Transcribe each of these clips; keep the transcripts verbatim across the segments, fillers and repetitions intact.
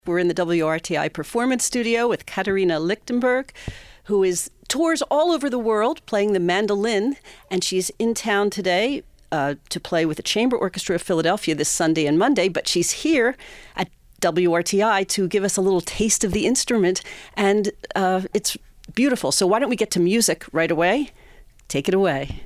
We're in the W R T I Performance Studio with Katarina Lichtenberg, who is tours all over the world playing the mandolin, and she's in town today uh, to play with the Chamber Orchestra of Philadelphia this Sunday and Monday, but she's here at W R T I to give us a little taste of the instrument, and uh, it's beautiful. So why don't we get to music right away? Take it away.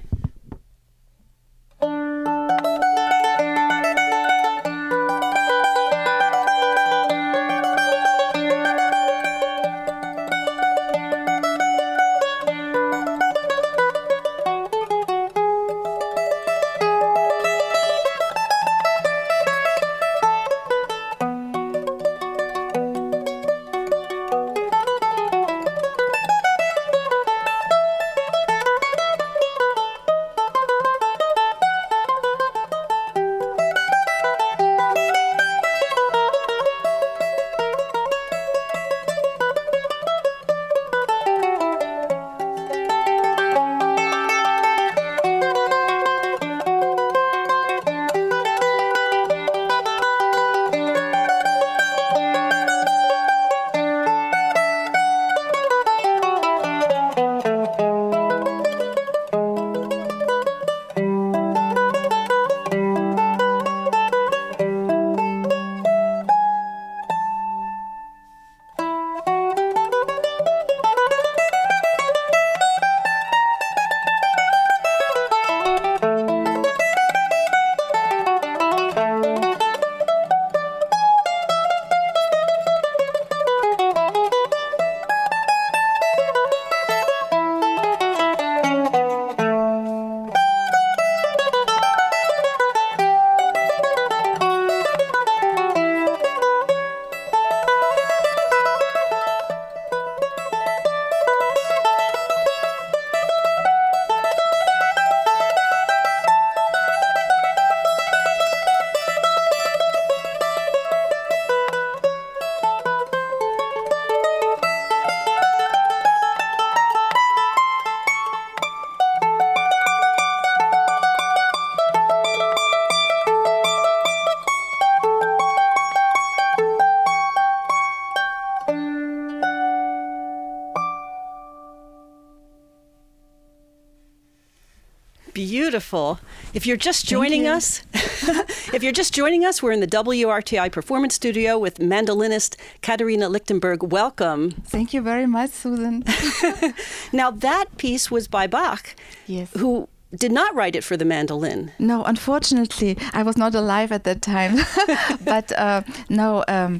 Beautiful. If you're just joining you. us, if you're just joining us, we're in the W R T I Performance Studio with mandolinist Katarina Lichtenberg. Welcome. Thank you very much, Susan. Now, that piece was by Bach, Yes. who did not write it for the mandolin. No, unfortunately, I was not alive at that time. but uh, no, um,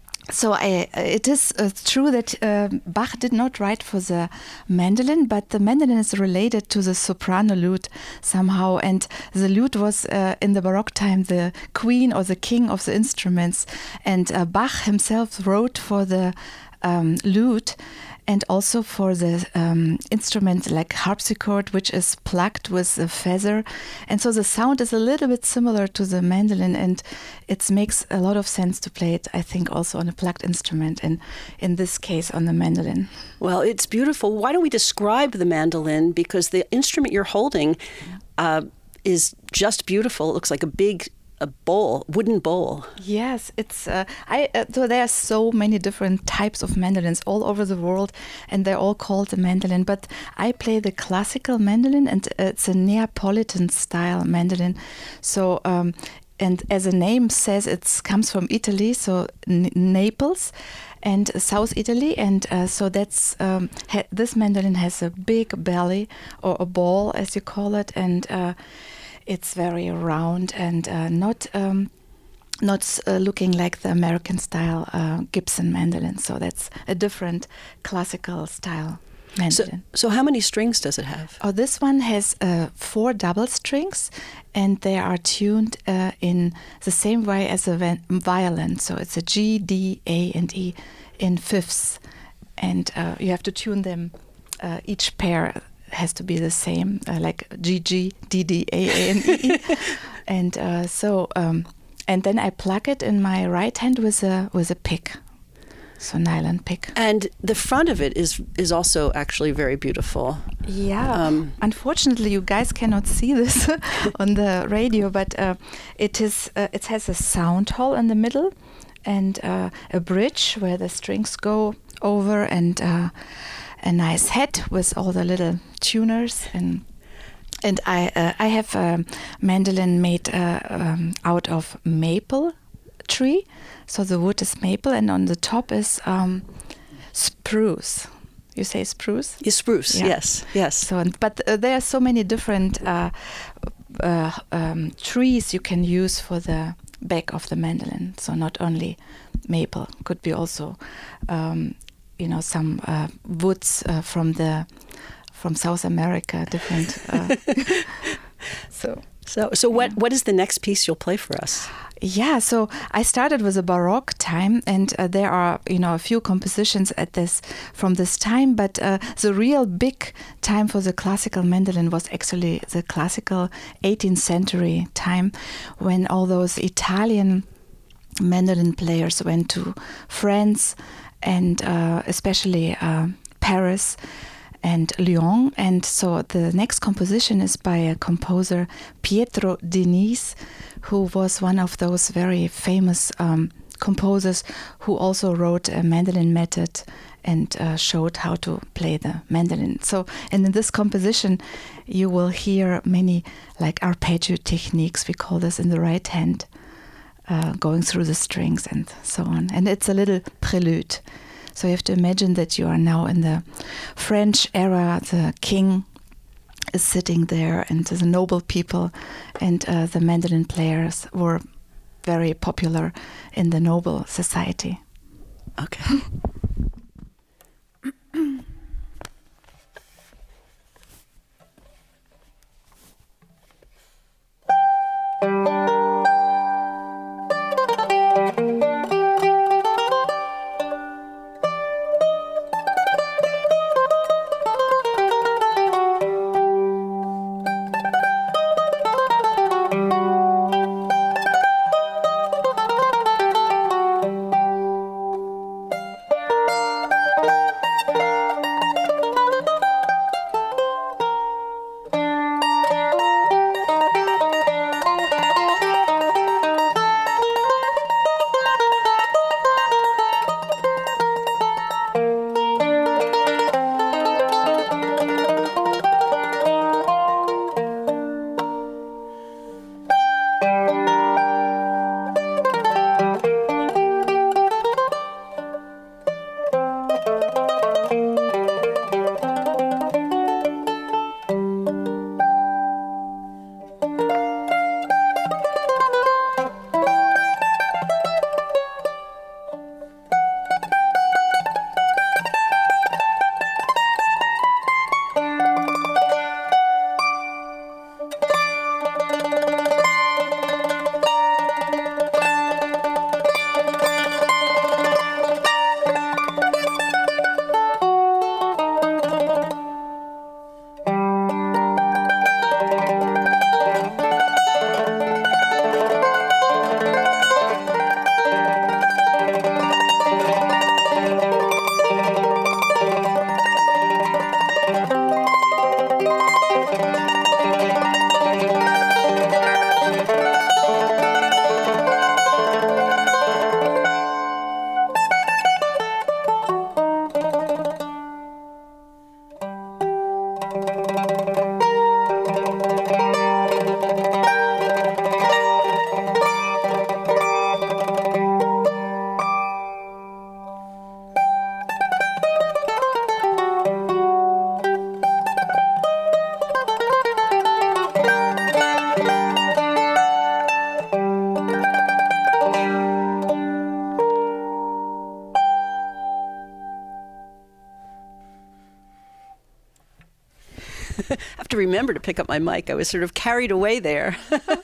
so I, it is uh, true that uh, Bach did not write for the mandolin, but the mandolin is related to the soprano lute somehow. And the lute was uh, in the Baroque time the queen or the king of the instruments. And uh, Bach himself wrote for the um, lute and also for the um, instrument like harpsichord, which is plucked with a feather. And so the sound is a little bit similar to the mandolin, and it makes a lot of sense to play it, I think, also on a plucked instrument, and in this case on the mandolin. Well, it's beautiful. Why don't we describe the mandolin? Because the instrument you're holding uh, is just beautiful. It looks like a big a bowl, wooden bowl. Yes, it's. Uh, I. Uh, so there are so many different types of mandolins all over the world, and they're all called the mandolin. But I play the classical mandolin, and it's a Neapolitan style mandolin. So, um, and as the name says, it comes from Italy, so N- Naples, and South Italy, and uh, so that's um, ha- this mandolin has a big belly or a ball, as you call it, and. Uh, It's very round and uh, not um, not uh, looking like the American style uh, Gibson mandolin. So that's a different classical style mandolin. So, so how many strings does it have? Oh, this one has uh, four double strings, and they are tuned uh, in the same way as a van- violin. So it's a G, D, A, and E in fifths, and uh, you have to tune them uh, each pair. Has to be the same, uh, like G, G, D, D, A, A, and E. and uh, so, um, and then I pluck it in my right hand with a with a pick. so nylon pick. And the front of it is is also actually very beautiful. Yeah. Um, Unfortunately, you guys cannot see this on the radio, but uh, it is uh, it has a sound hole in the middle, and uh, a bridge where the strings go over, and uh, a nice head with all the little tuners. And and I uh, I have a mandolin made uh, um, out of maple tree, so the wood is maple, and on the top is um, spruce. You say spruce? Yeah, spruce. Yeah. Yes, yes. So, but uh, there are so many different uh, uh, um, trees you can use for the back of the mandolin. So not only maple, could be also, um, you know, some uh, woods uh, from the from South America, different. Uh, so, so, so what? Yeah. What is the next piece you'll play for us? Yeah, so I started with a Baroque time, and uh, there are, you know, a few compositions at this from this time, but uh, the real big time for the classical mandolin was actually the classical eighteenth century time, when all those Italian mandolin players went to France and uh, especially uh, Paris and Lyon. And so the next composition is by a composer, Pietro Diniz, who was one of those very famous um, composers who also wrote a mandolin method and uh, showed how to play the mandolin. So, and in this composition, you will hear many like arpeggio techniques, we call this, in the right hand, uh, going through the strings and so on. And it's a little prelude. So you have to imagine that you are now in the French era. The king is sitting there, and the noble people, and uh, the mandolin players were very popular in the noble society. Okay. I have to remember to pick up my mic. I was sort of carried away there.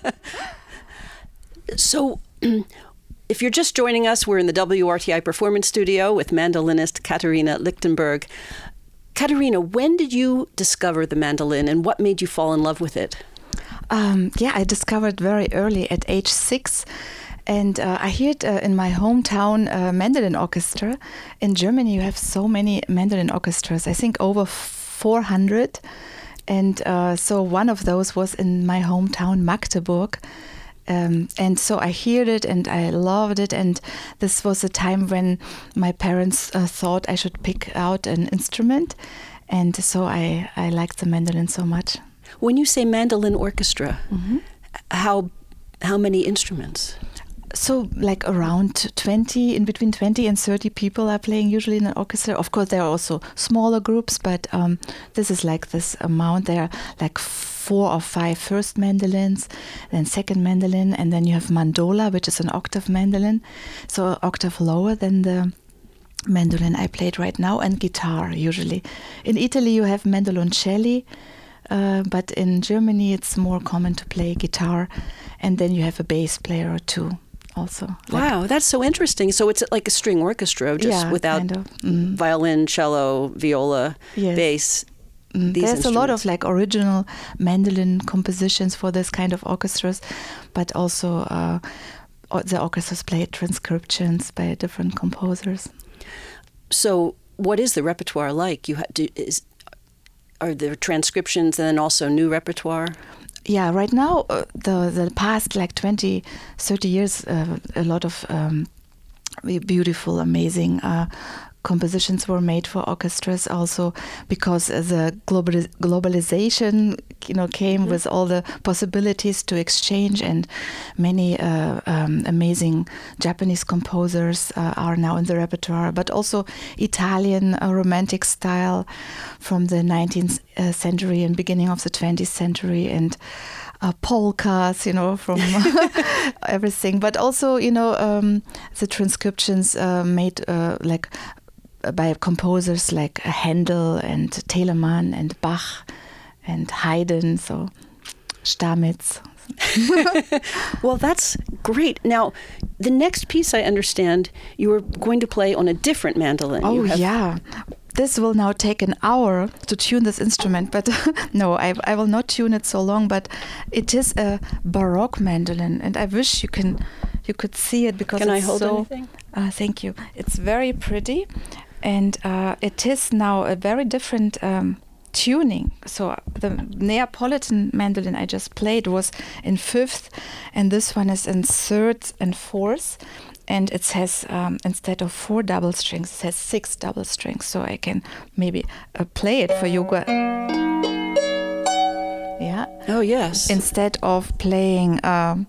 So if you're just joining us, we're in the W R T I Performance Studio with mandolinist Katharina Lichtenberg. Katharina, when did you discover the mandolin, and what made you fall in love with it? Um, yeah, I discovered very early at age six. And uh, I hear it uh, in my hometown uh, mandolin orchestra. In Germany, you have so many mandolin orchestras, I think over four hundred. And uh, so one of those was in my hometown, Magdeburg. Um, and so I heard it and I loved it, and this was a time when my parents uh, thought I should pick out an instrument, and so I, I liked the mandolin so much. When you say mandolin orchestra, Mm-hmm. how how many instruments? So like around twenty, in between twenty and thirty people are playing usually in an orchestra. Of course, there are also smaller groups, but um, this is like this amount. There are like four or five first mandolins, then second mandolin, and then you have mandola, which is an octave mandolin, so an octave lower than the mandolin I played right now, and guitar usually. In Italy, you have mandoloncelli, uh, but in Germany, it's more common to play guitar, and then you have a bass player or two. Also, like, wow, that's so interesting. So it's like a string orchestra, just yeah, without kind of. Mm. violin, cello, viola, Yes. bass. Mm, These There's a lot of instruments. like original mandolin compositions for this kind of orchestras, but also uh, o- the orchestras play transcriptions by different composers. So what is the repertoire like? You ha- do, is are there transcriptions and then also new repertoire? Yeah, right now, uh, the the past like twenty, thirty years, uh, a lot of um, beautiful, amazing uh, compositions were made for orchestras also, because the globali- globalization, you know, came Mm-hmm. with all the possibilities to exchange, and many uh, um, amazing Japanese composers uh, are now in the repertoire, but also Italian uh, romantic style from the nineteenth uh, century and beginning of the twentieth century, and uh, polkas, you know, from everything, but also, you know, um, the transcriptions uh, made uh, like by composers like Handel and Telemann and Bach and Haydn, so Stamitz. Well, that's great. Now, the next piece I understand you are going to play on a different mandolin. Oh, You have- yeah. This will now take an hour to tune this instrument, but no, I, I will not tune it so long. But it is a Baroque mandolin, and I wish you can you could see it, because Can I it's hold so. anything? Uh, thank you. It's very pretty, and uh, it is now a very different um, tuning. So the Neapolitan mandolin I just played was in fifth, and this one is in third and fourth. And it has, um, instead of four double strings, it has six double strings. So I can maybe uh, play it for you. Yeah. Oh, yes. Instead of playing, um,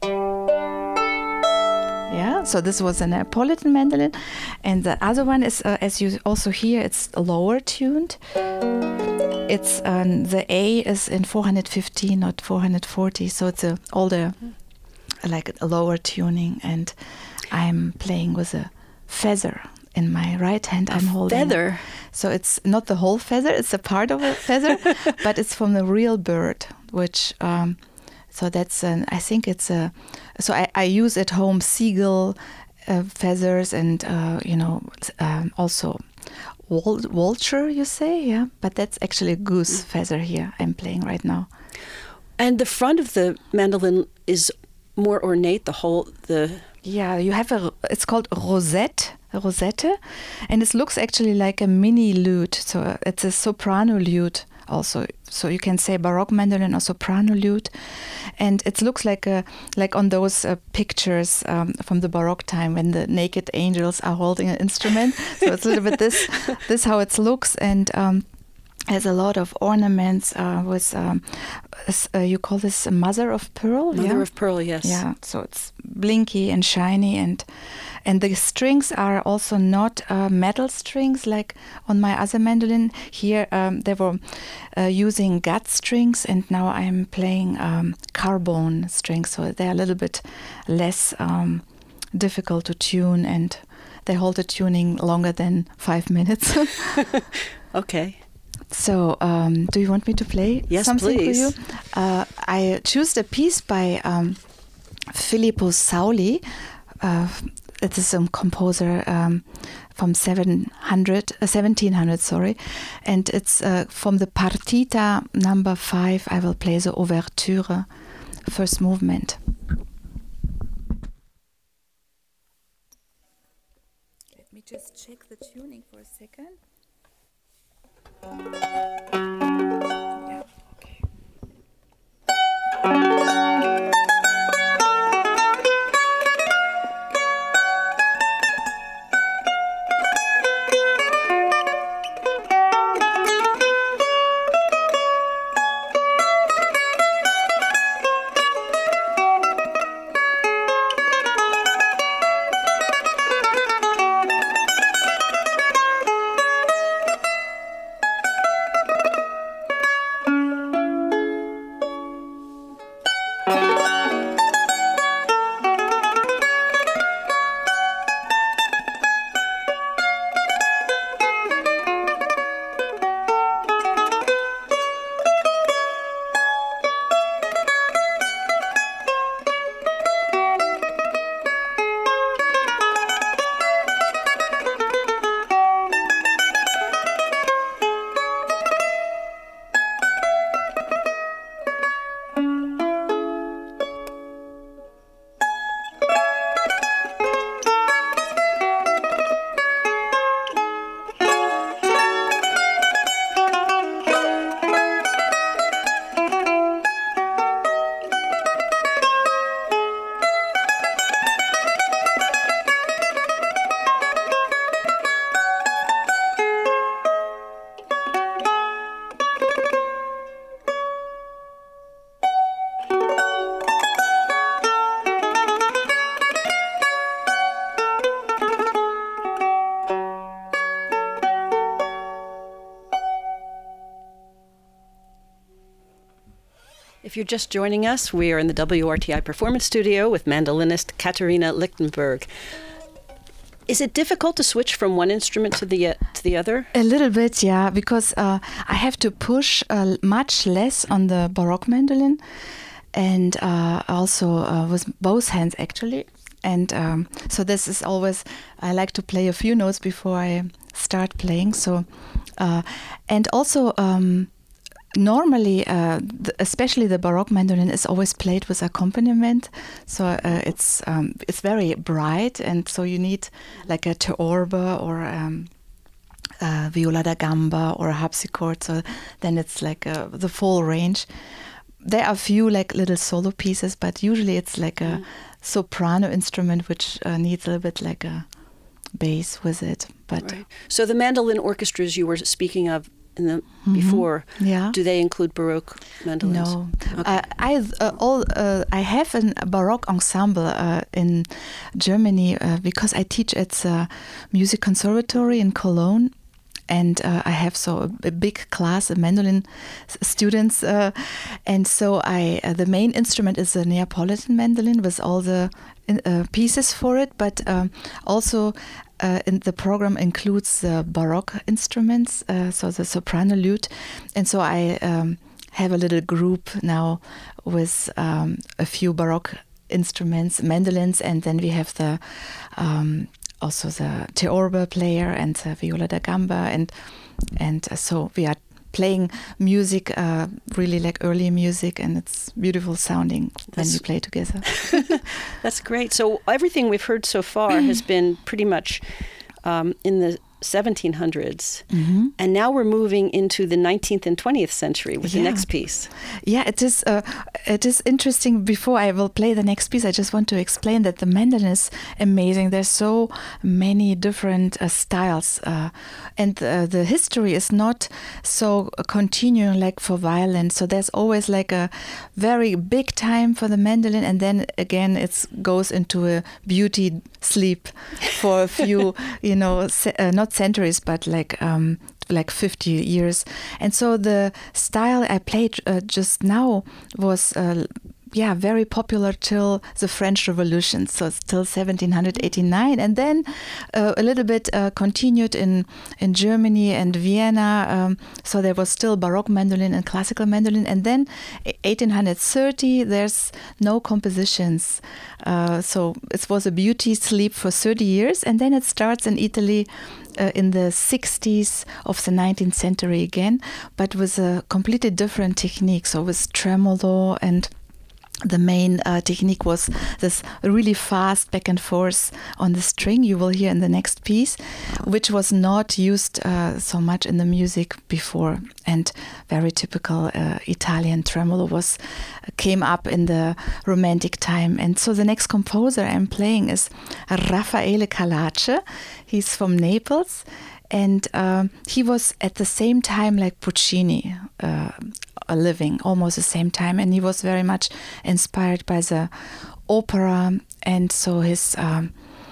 yeah. So this was a Neapolitan mandolin, and the other one is, uh, as you also hear, it's lower tuned. It's um, the A is in four hundred fifteen, not four hundred forty. So it's a older, like a lower tuning, and I'm playing with a feather in my right hand. A I'm holding feather? So it's not the whole feather; it's a part of a feather, but it's from the real bird. Which, um, so that's an. I think it's a. So I, I use at home seagull uh, feathers, and uh, you know, um, also vul- vulture. You say, yeah, but that's actually a goose feather here. I'm playing right now. And the front of the mandolin is more ornate. The whole the. Yeah, you have a, it's called rosette, a rosette, and it looks actually like a mini lute. So it's a soprano lute also. So you can say Baroque mandolin or soprano lute, and it looks like a like on those uh, pictures um, from the Baroque time when the naked angels are holding an instrument. So it's a little bit this this how it looks, and um, has a lot of ornaments uh, with um, s- uh, you call this a mother of pearl, Mother yeah? of pearl, yes. Yeah, so it's blinky and shiny, and and the strings are also not uh, metal strings like on my other mandolin. Here um, they were uh, using gut strings, and now I'm playing um, carbon strings, so they're a little bit less um, difficult to tune, and they hold the tuning longer than five minutes. Okay. So, um, do you want me to play Yes, something please. for you? Uh, I choose a piece by um, Filippo Sauli. Uh, it is a composer um, from seven hundred, uh, seventeen hundred, sorry, and it's uh, from the Partita number five. I will play the Ouverture, first movement. Let me just check the tuning for a second. Yeah, okay. If you're just joining us, we are in the W R T I Performance Studio with mandolinist Katharina Lichtenberg. Is it difficult to switch from one instrument to the uh, to the other? A little bit, yeah, because uh, I have to push uh, much less on the Baroque mandolin, and uh, also uh, with both hands actually. And um, so this is always, I like to play a few notes before I start playing. So, uh, and also um, normally, uh, the, especially the Baroque mandolin is always played with accompaniment. So uh, it's um, it's very bright, and so you need like a teorbe or um, a viola da gamba or a harpsichord. So then it's like a, the full range. There are a few like little solo pieces, but usually it's like a mm. soprano instrument which uh, needs a little bit like a bass with it. But right. So the mandolin orchestras you were speaking of in the mm-hmm. before, yeah. do they include Baroque mandolins? No, okay. uh, I uh, all uh, I have a Baroque ensemble uh, in Germany uh, because I teach at the music conservatory in Cologne. And uh, I have so a, a big class of mandolin s- students, uh, and so I uh, the main instrument is the Neapolitan mandolin with all the in, uh, pieces for it. But um, also uh, in the program includes the Baroque instruments, uh, so the soprano lute, and so I um, have a little group now with um, a few Baroque instruments, mandolins, and then we have the um, also the teorbe player and the viola da gamba, and and uh, so we are playing music, uh, really like early music, and it's beautiful sounding when we play together. That's great. So everything we've heard so far has been pretty much um, in the seventeen hundreds, mm-hmm. and now we're moving into the nineteenth and twentieth century with yeah. the next piece. Yeah, it is. Uh, it is interesting. Before I will play the next piece, I just want to explain that the mandolin is amazing. There's so many different uh, styles, uh, and uh, the history is not so continuing like for violin. So there's always like a very big time for the mandolin, and then again it goes into a beauty sleep for a few, you know, se- uh, not centuries, but like um, like fifty years. And so the style I played uh, just now was uh, yeah very popular till the French Revolution, so till seventeen eighty-nine, and then uh, a little bit uh, continued in in Germany and Vienna. Um, so there was still Baroque mandolin and classical mandolin, and then eighteen thirty there's no compositions. Uh, so it was a beauty sleep for thirty years, and then it starts in Italy uh, in the sixties of the nineteenth century again, but with a completely different technique. So with tremolo, and the main uh, technique was this really fast back and forth on the string you will hear in the next piece, which was not used uh, so much in the music before, and very typical uh, Italian tremolo was came up in the Romantic time. And so the next composer I'm playing is Raffaele Calace. He's from Naples, and um, he was at the same time like Puccini, uh, a living almost the same time, and he was very much inspired by the opera, and so his um,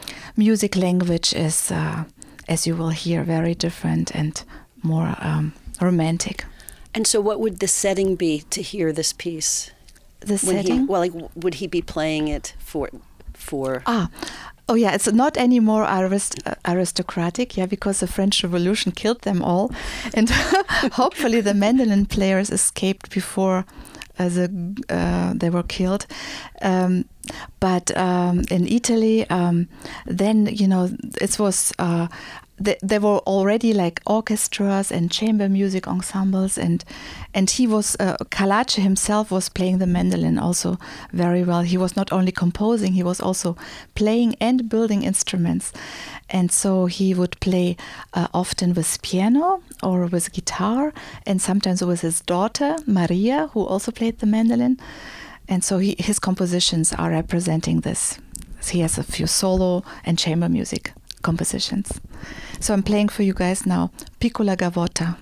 music language is, uh, as you will hear, very different and more um, romantic. And so what would the setting be to hear this piece? The when setting? He, well, like, would he be playing it for for? Ah. Oh yeah, it's not anymore arist- uh, aristocratic, yeah, because the French Revolution killed them all, and hopefully the mandolin players escaped before uh, the uh, they were killed. Um, but um, in Italy, um, then you know it was. Uh, th- there were already like orchestras and chamber music ensembles, and and he was uh, Calace himself was playing the mandolin also very well. He was not only composing, he was also playing and building instruments, and so he would play uh, often with piano or with guitar, and sometimes with his daughter Maria, who also played the mandolin. And so he, his compositions are representing this. He has a few solo and chamber music compositions. So I'm playing for you guys now Piccola Gavotta.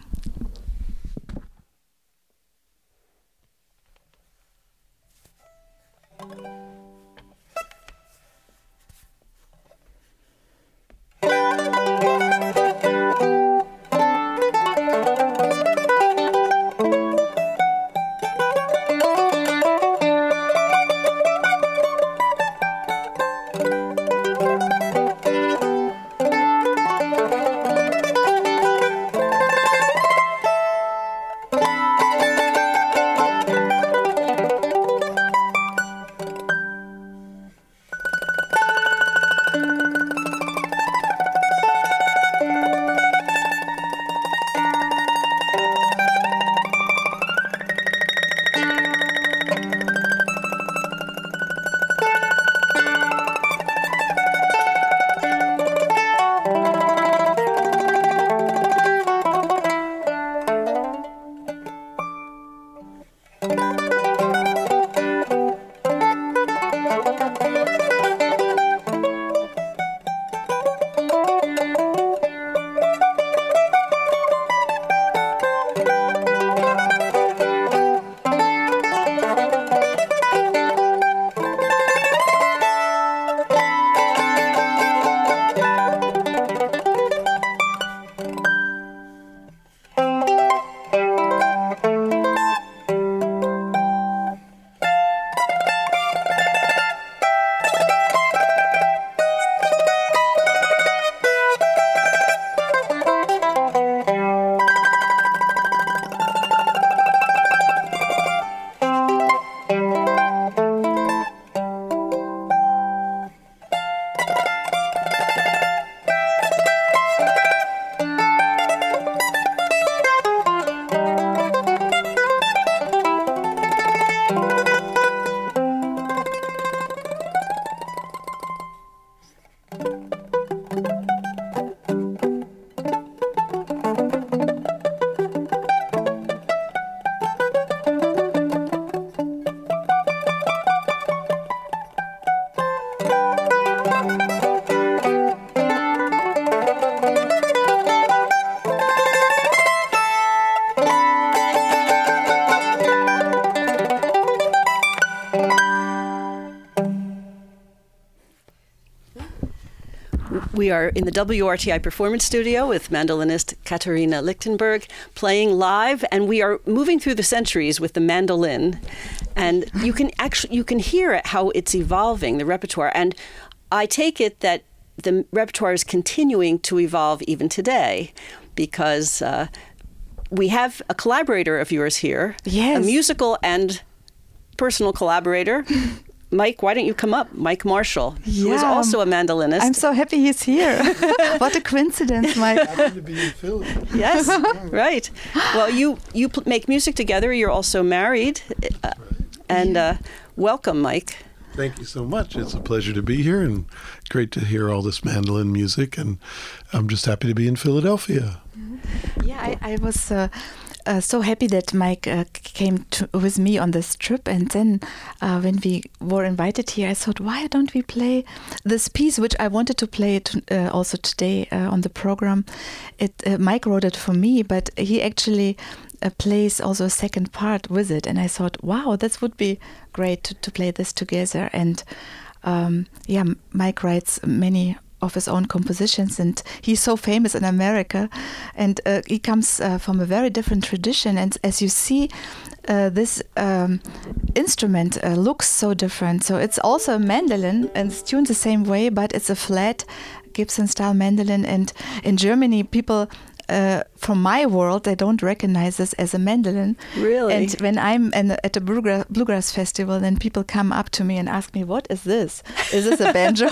We are in the W R T I Performance Studio with mandolinist Katharina Lichtenberg playing live, and we are moving through the centuries with the mandolin. And you can actually you can hear it, how it's evolving, the repertoire. And I take it that the repertoire is continuing to evolve even today, because uh, we have a collaborator of yours here, yes. a musical and personal collaborator. Mike, why don't you come up? Mike Marshall, yeah, who is also a mandolinist. I'm so happy he's here. What a coincidence, Mike. Happy to be in Philly. Yes, right. Well, you, you pl- make music together. You're also married. Uh, and uh, welcome, Mike. Thank you so much. It's a pleasure to be here and great to hear all this mandolin music. And I'm just happy to be in Philadelphia. Yeah, I, I was... Uh, Uh, so happy that Mike uh, came to, with me on this trip, and then uh, when we were invited here, I thought, why don't we play this piece, which I wanted to play to, uh, also today uh, on the program. It uh, Mike wrote it for me, but he actually uh, plays also a second part with it, and I thought, wow, that would be great to, to play this together. And um, yeah, Mike writes many of his own compositions, and he's so famous in America, and uh, he comes uh, from a very different tradition, and as you see uh, this um, instrument uh, looks so different. So it's also a mandolin and it's tuned the same way, but it's a flat Gibson style mandolin, and in Germany people Uh, from my world, they don't recognize this as a mandolin. Really? And when I'm in, at a bluegrass, bluegrass festival, then people come up to me and ask me, what is this? Is this a banjo?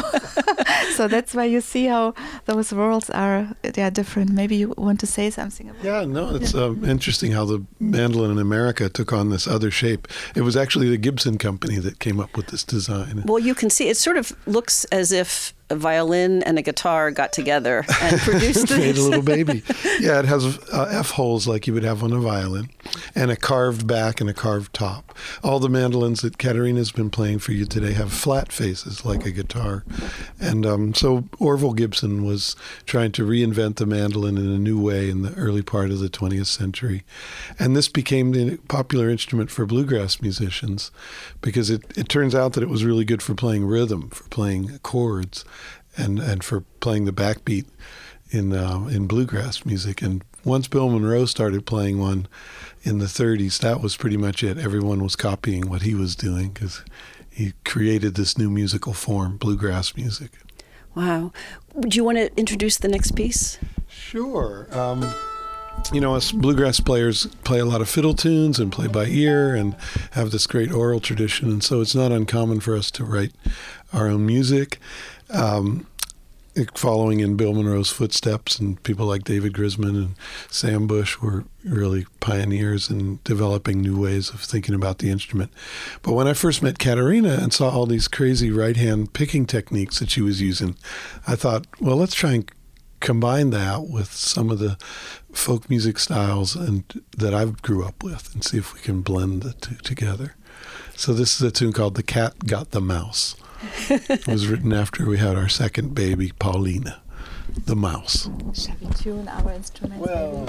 So that's why you see how those worlds are they are different. Maybe you want to say something about Yeah, no, it's um, interesting how the mandolin in America took on this other shape. It was actually the Gibson Company that came up with this design. Well, you can see it sort of looks as if a violin and a guitar got together and produced Made this. a little baby. Yeah, it has uh, F holes like you would have on a violin, and a carved back and a carved top. All the mandolins that Katharina's been playing for you today have flat faces like a guitar. And um, so Orville Gibson was trying to reinvent the mandolin in a new way in the early part of the twentieth century. And this became the popular instrument for bluegrass musicians because it, it turns out that it was really good for playing rhythm, for playing chords, and, and for playing the backbeat in uh, in bluegrass music. And once Bill Monroe started playing one in the thirties, that was pretty much it. Everyone was copying what he was doing because he created this new musical form, bluegrass music. Wow. Do you want to introduce the next piece? Sure. Um, you know, us bluegrass players play a lot of fiddle tunes and play by ear and have this great oral tradition, and so it's not uncommon for us to write our own music. Um, following in Bill Monroe's footsteps, and people like David Grisman and Sam Bush were really pioneers in developing new ways of thinking about the instrument. But when I first met Katharina and saw all these crazy right-hand picking techniques that she was using, I thought, well, let's try and combine that with some of the folk music styles and that I grew up with and see if we can blend the two together. So this is a tune called The Cat Got the Mouse. It was written after we had our second baby, Paulina, the mouse. Shall we tune our instrument? Well,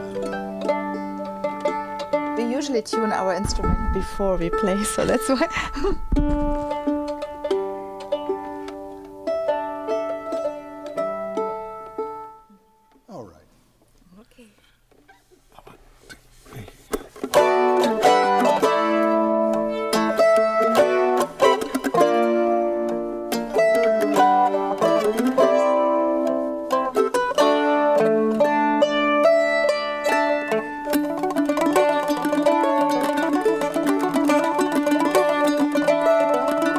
we usually tune our instrument before we play, so that's why. all right. Okay. Thank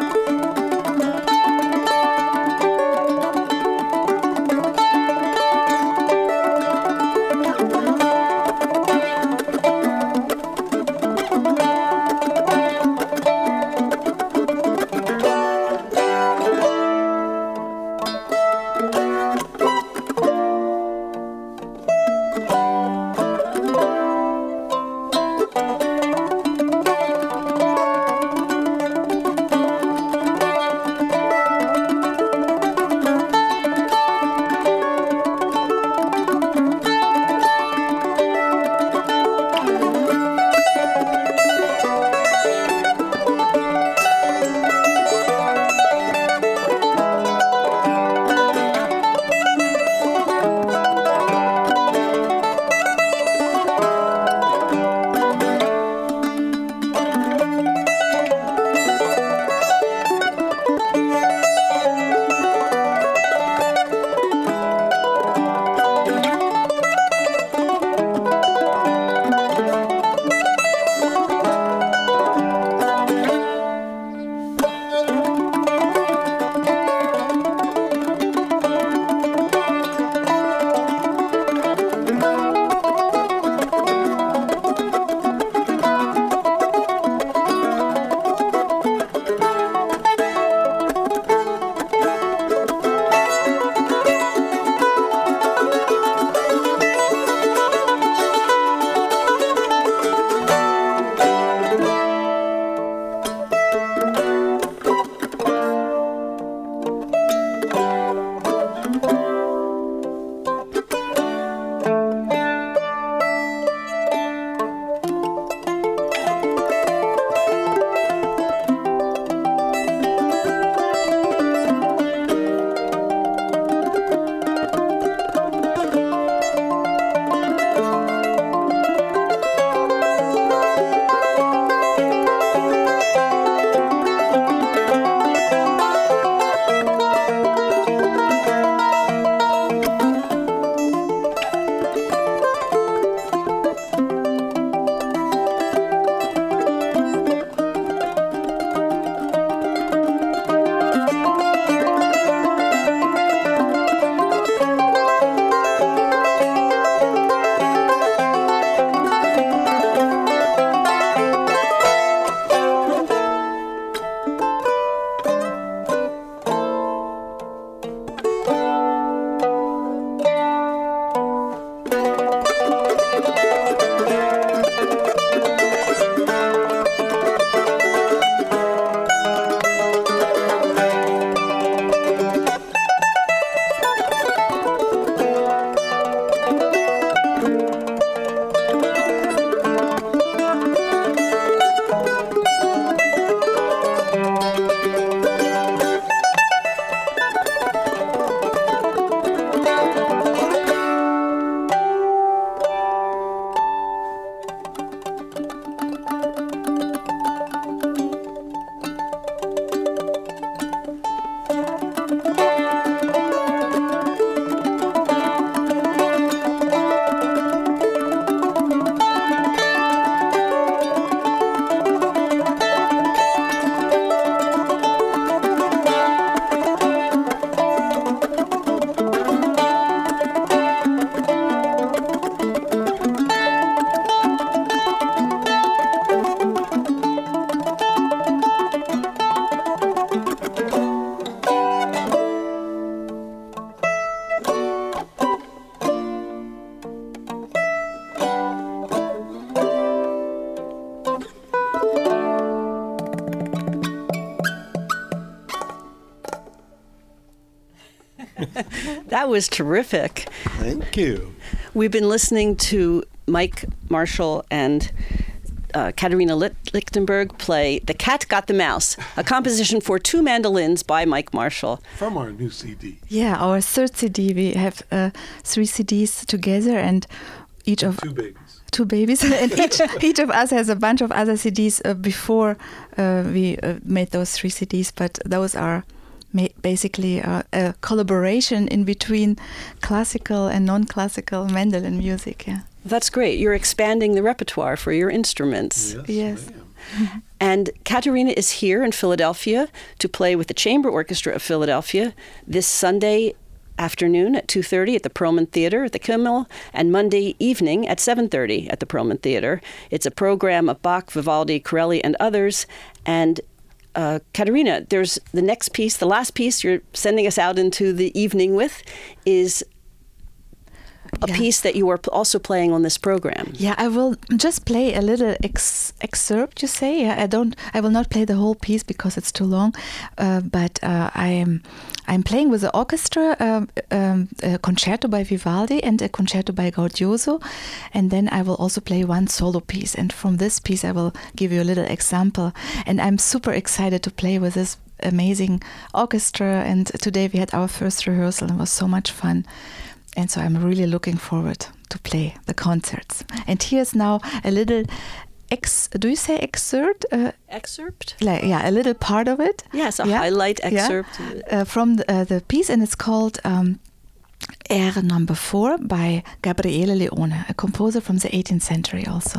That was terrific. Thank you. We've been listening to Mike Marshall and uh, Katharina Lichtenberg play The Cat Got the Mouse, a composition for two mandolins by Mike Marshall. From our new C D. Yeah, our third C D. We have uh, three C Ds together, and each of Two babies. two babies, and each each of us has a bunch of other C Ds uh, before uh, we uh, made those three C Ds. But those are ma- basically uh, a collaboration in between classical and non-classical mandolin music. Yeah. That's great. You're expanding the repertoire for your instruments. Yes. Yes. I am. And Katharina is here in Philadelphia to play with the Chamber Orchestra of Philadelphia this Sunday afternoon at two thirty at the Perlman Theater at the Kimmel, and Monday evening at seven thirty at the Perlman Theater. It's a program of Bach, Vivaldi, Corelli, and others. And uh, Katharina, there's the next piece, the last piece you're sending us out into the evening with is a Yeah. piece that you are p- also playing on this program. Yeah, I will just play a little ex- excerpt. You say yeah, I don't. I will not play the whole piece because it's too long. Uh, but uh, I am. I'm playing with the orchestra um, um, a concerto by Vivaldi and a concerto by Gaudioso, and then I will also play one solo piece. And from this piece, I will give you a little example. And I'm super excited to play with this amazing orchestra. And today we had our first rehearsal, and it was so much fun. And so I'm really looking forward to play the concerts. And here's now a little ex. Do you say excerpt? Uh, Excerpt? like, yeah, a little part of it. Yes, a Yeah. highlight Yeah. excerpt. Uh, from the, uh, the piece, and it's called um, Air Number Four by Gabriele Leone, a composer from the eighteenth century also.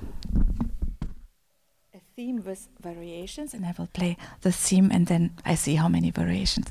A theme with variations, and I will play the theme, and then I see how many variations.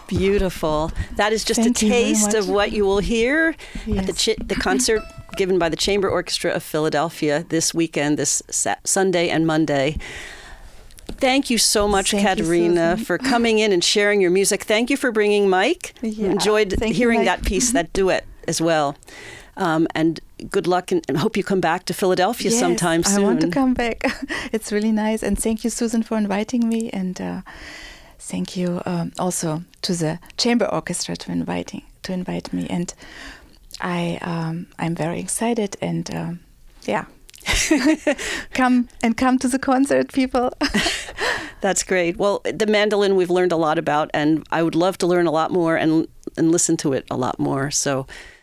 Beautiful. That is just Thank a you very taste much. of what you will hear Yes. at the ch- the concert given by the Chamber Orchestra of Philadelphia this weekend, this sa- Sunday and Monday. Thank you so much, Thank you, Katerina, Susan. for coming in and sharing your music. Thank you for bringing Mike. Yeah, Enjoyed thank you, hearing Mike. that piece, that duet as well. Um, and good luck, and, and hope you come back to Philadelphia Yes, sometime soon. I want to come back. It's really nice. And thank you, Susan, for inviting me. And uh, thank you um, also to the Chamber Orchestra to inviting to invite me. And I um, I'm very excited. And um, yeah, come and come to the concert, people. That's great. Well, the mandolin we've learned a lot about, and I would love to learn a lot more and and listen to it a lot more. So